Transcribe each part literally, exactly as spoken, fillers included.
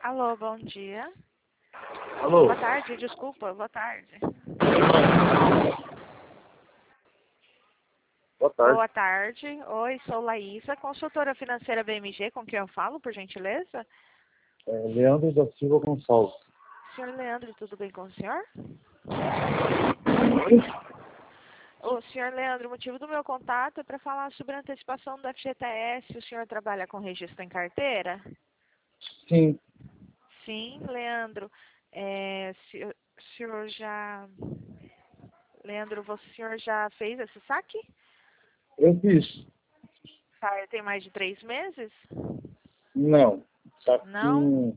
Alô, bom dia. Alô? Boa tarde, desculpa, boa tarde. Boa tarde. Boa tarde. Oi, sou Laísa, consultora financeira B M G, com quem eu falo, por gentileza? É, Leandro da Silva Gonçalves. Senhor Leandro, tudo bem com o senhor? Oi? O senhor Leandro, o motivo do meu contato é para falar sobre a antecipação do F G T S. O senhor trabalha com registro em carteira? Sim, Sim, Leandro. É, se- o senhor já... Leandro, o senhor já fez esse saque? eu fiz. Tá, tem mais de três meses? Não. Tá Não? com.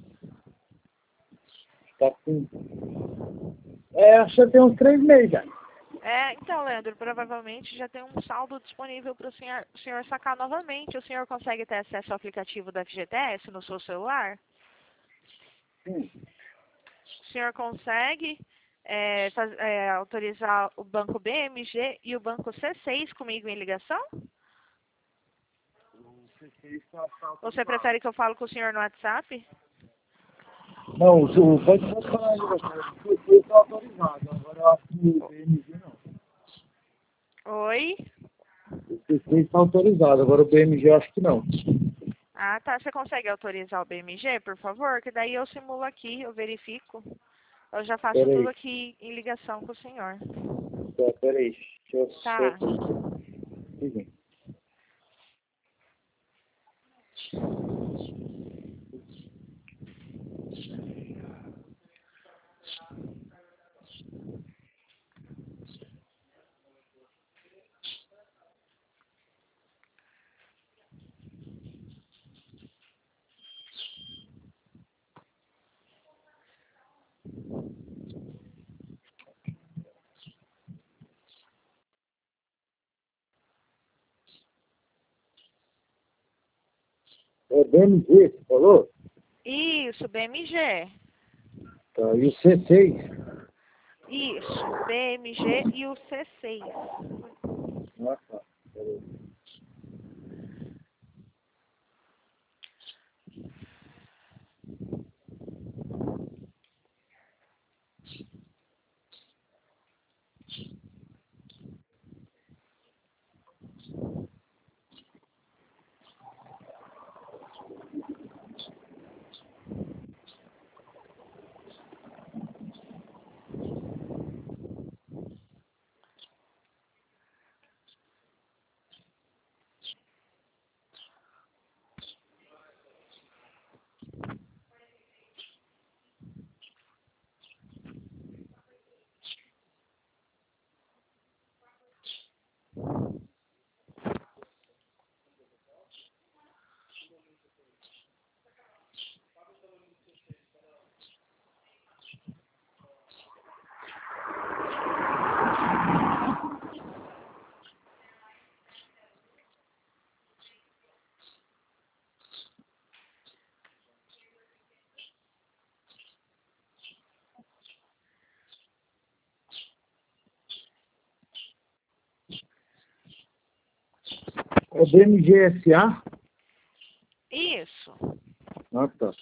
Tá com. É, acho que tem uns três meses já. É, então, Leandro, provavelmente já tem um saldo disponível para o senhor, o senhor sacar novamente. O senhor consegue ter acesso ao aplicativo da F G T S no seu celular? Sim. O senhor consegue é, faz- é, autorizar o banco B M G e o banco C seis comigo em ligação? Você prefere que eu fale com o senhor no WhatsApp? Não, o pode funcionar aí, você. O C seis está autorizado. Agora eu acho que o B M G não. Oi? O C seis está autorizado, agora o B M G eu acho que não. Ah, tá. Você consegue autorizar o B M G, por favor? Que daí eu simulo aqui, eu verifico. Eu já faço Pera tudo aí. aqui em ligação com o senhor. Tá, pera aí. Deixa eu Tá. só. Sim. É B M G, você falou? Isso, B M G. Tá, e o C seis? Isso, B M G e o C seis. Ah, tá. Pera aí. É B M G S A? Isso. Ah, tá.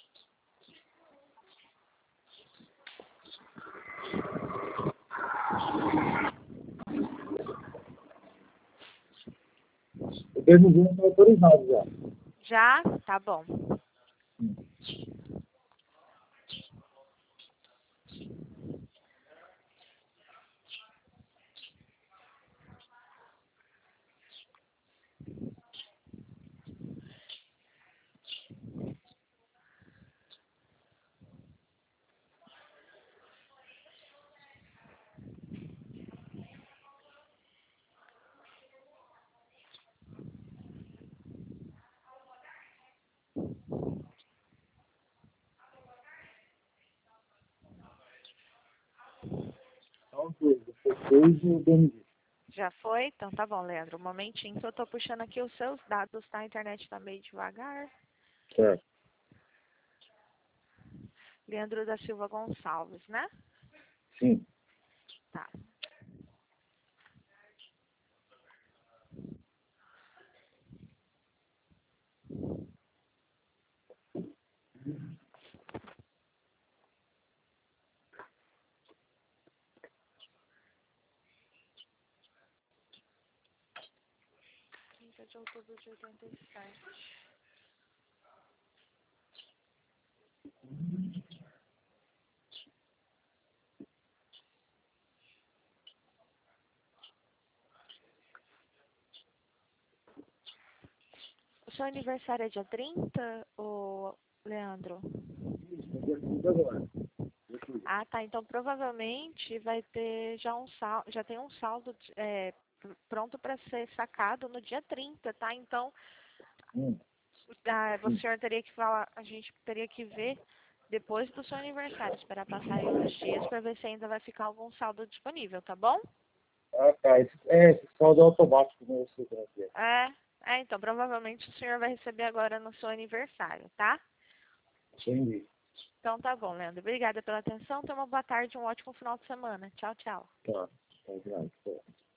O B M G não está autorizado já. Já? Tá bom. Então, dois. O C seis e o B M G. Já foi? Então tá bom, Leandro. Um momentinho que eu tô puxando aqui os seus dados, tá? A internet tá meio devagar. Certo. Leandro da Silva Gonçalves, né? Sim. Tá. trinta de outubro de oitenta e sete. O seu aniversário é dia trinta, ô Leandro? Isso, no dia trinta agora. Ah, tá. Então provavelmente vai ter já um saldo, já tem um saldo é, pronto para ser sacado no dia trinta, tá? Então Hum, ah, o sim. senhor teria que falar, a gente teria que ver depois do seu aniversário, esperar passar aí uns dias para ver se ainda vai ficar algum saldo disponível, tá bom? Ah, tá. Esse, é, esse saldo é automático, né? Eu sei como é que é. É, é, então provavelmente o senhor vai receber agora no seu aniversário, tá? Entendi. Então tá bom, Leandro. Obrigada pela atenção. Tenha uma boa tarde e um ótimo final de semana. Tchau, tchau. Tá. Tá, grave.